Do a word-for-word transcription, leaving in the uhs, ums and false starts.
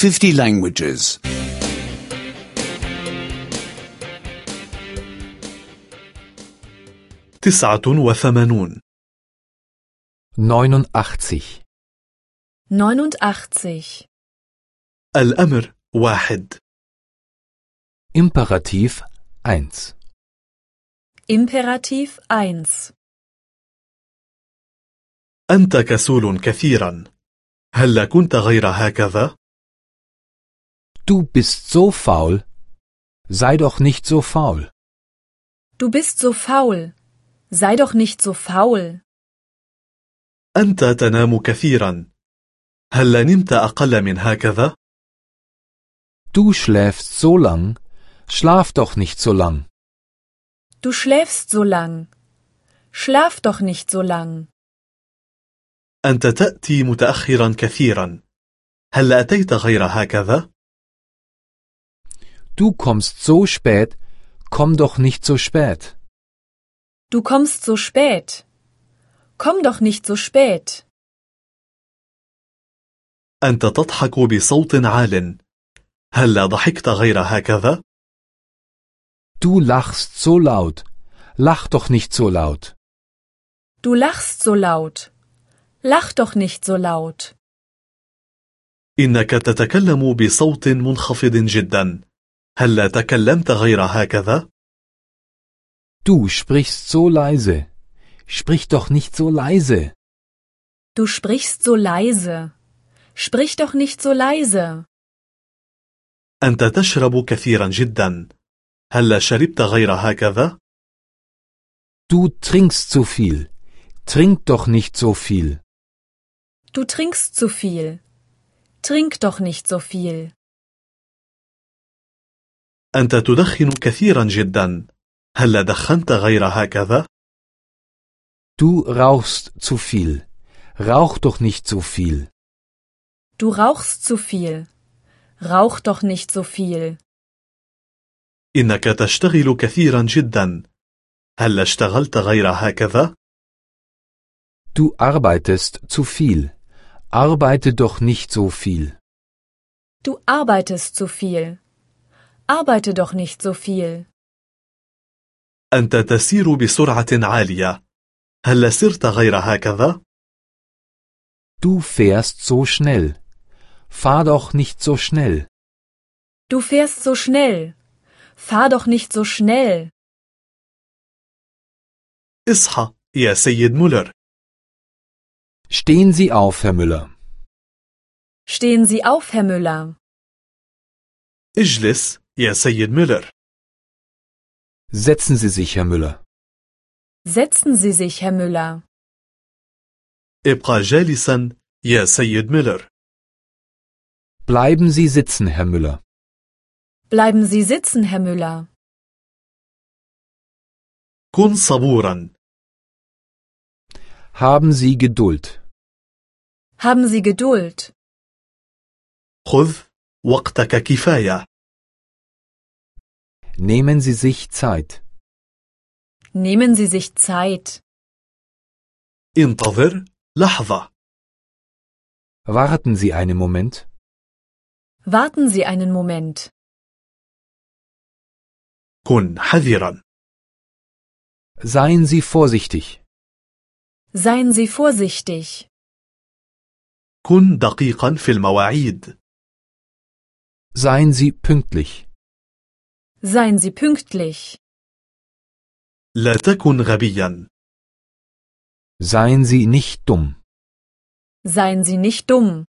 fifty languages. تسعة وثمانون. neunundachtzig. neunundachtzig. الأمر واحد. Imperativ eins. Imperativ eins. أنت كسول كثيرا. هل كنت غير هكذا؟ Du bist so faul. Sei doch nicht so faul. Du bist so faul. Sei doch nicht so faul. أنت تنام كثيرا. هل نمت أقل من هكذا؟ Du schläfst so lang. Schlaf doch nicht so lang. Du schläfst so lang. Schlaf doch nicht so lang. أنت تأتي متأخرا كثيرا. هل أتيت غير هكذا؟ Du kommst so spät. Komm doch nicht so spät. Du kommst so spät. Komm doch nicht so spät. أنت تضحك بصوت عال. هل ضحكت غير هكذا؟ Du lachst so laut. Lach doch nicht so laut. Du lachst so laut. Lach doch nicht so laut. إنك تتكلم بصوت منخفض جدا. هل تكلمت غير هكذا؟ Du sprichst so leise. Sprich doch nicht so leise. Du sprichst so leise. Sprich doch nicht so leise. أنت تشرب كثيرا جدا. هل شربت غير هكذا؟ Du trinkst zu viel. Trink doch nicht so viel. Du trinkst zu viel. Trink doch nicht so viel. أنت تدخن كثيرا جدا. هل دخنت غير هكذا؟ Du rauchst zu viel. Rauch doch nicht so viel. Du rauchst zu viel. Rauch doch nicht so viel. إنك تشتغل كثيرا جدا. هل اشتغلت غير هكذا؟ Du arbeitest zu viel. Arbeite doch nicht so viel. Du arbeitest zu viel. Arbeite doch nicht so viel. أنت تسير بسرعة عالية. هل سرت غير هكذا؟ Du fährst so schnell. Fahr doch nicht so schnell. Du fährst so schnell. Fahr doch nicht so schnell. اصحى يا سيد مولر. Stehen Sie auf, Herr Müller. Stehen Sie auf, Herr Müller. اجلس يا سيد مولر. Setzen Sie sich, Herr Müller. Setzen Sie sich, Herr Müller. ابقى جالسا يا سيد مولر. Bleiben Sie sitzen, Herr Müller. Bleiben Sie sitzen, Herr Müller. كن صبورا. Haben Sie Geduld. Haben Sie Geduld. خذ وقتك كفاية. Nehmen Sie sich Zeit. Nehmen Sie sich Zeit. انتظر لحظة. Warten Sie einen Moment. Warten Sie einen Moment. كن حذرا. Seien Sie vorsichtig. Seien Sie vorsichtig. كن دقيقا في المواعيد. Seien Sie pünktlich. Seien Sie pünktlich. لا تكن غبيا. Seien Sie nicht dumm. Seien Sie nicht dumm.